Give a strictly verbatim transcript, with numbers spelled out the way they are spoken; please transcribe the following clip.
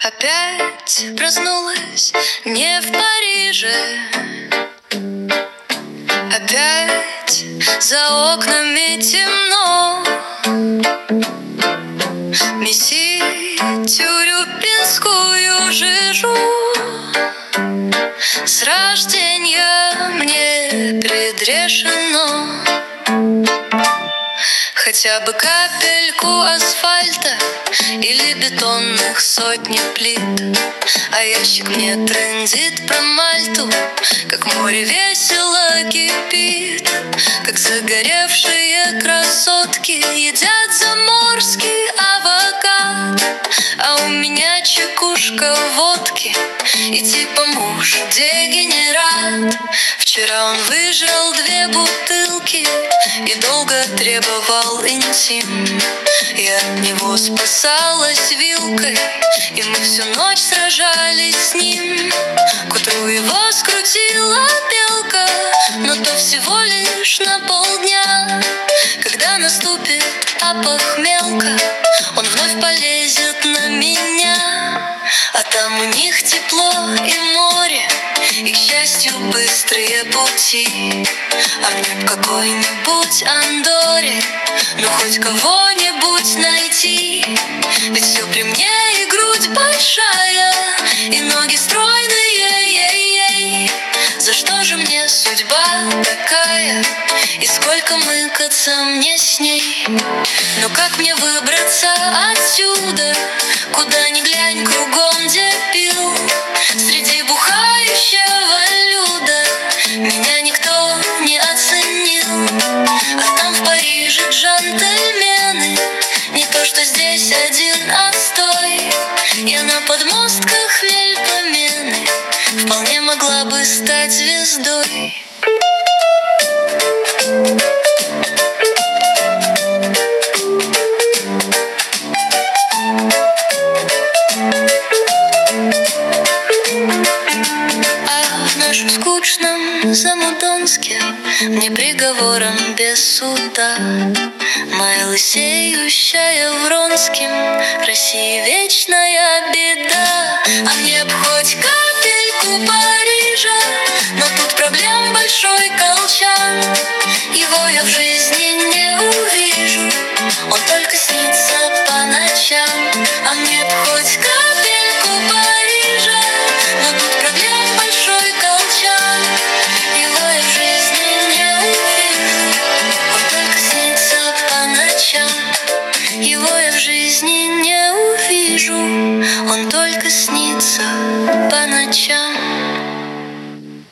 Опять проснулась не в Париже. Опять за окнами темно. Месить тюрюпинскую жижу с рождения мне предрешено. Хотя бы капельку асфальта или бетонных сотни плит. А ящик мне трындит про Мальту, как море весело кипит, как загоревшие красотки едят заморский авокад. А у меня чекушка водки и типа муж дегенерат. Вчера он выжрал две бутылки и долго требовал интим. Я от него спасалась вилкой, и мы всю ночь сражались с ним. К утру его скрутила белка, но то всего лишь на полдня. Когда наступит опохмелка, он вновь полезет на меня. А там у них тепло и море, и, к счастью, быстрые пути. А мне б какой-нибудь Андорре, ну хоть кого-нибудь найти. Ведь все при мне, и грудь большая, и ноги стройные, ей-ей. За что же мне судьба такая, и сколько мыкаться мне с ней? Но как мне выбраться отсюда? Куда ни глянь, кругом дебил. Среди бухающего люда меня никто не оценил. А там в Париже джентльмены, не то что здесь один отстой. Я на подмостках Мельпомены вполне могла бы стать звездой. В нашем скучном Замудонске мне приговором без суда моя лысеющая Вронским России вечная беда. А мне б хоть капельку Парижа, но тут проблем большой колчан. Его я в жизни не увижу, он только снится по ночам. А мне б хоть капельку Парижа, но тут проблем большой колчан. Его я в жизни не увижу, он только снится по ночам. Его я в жизни не увижу, он только снится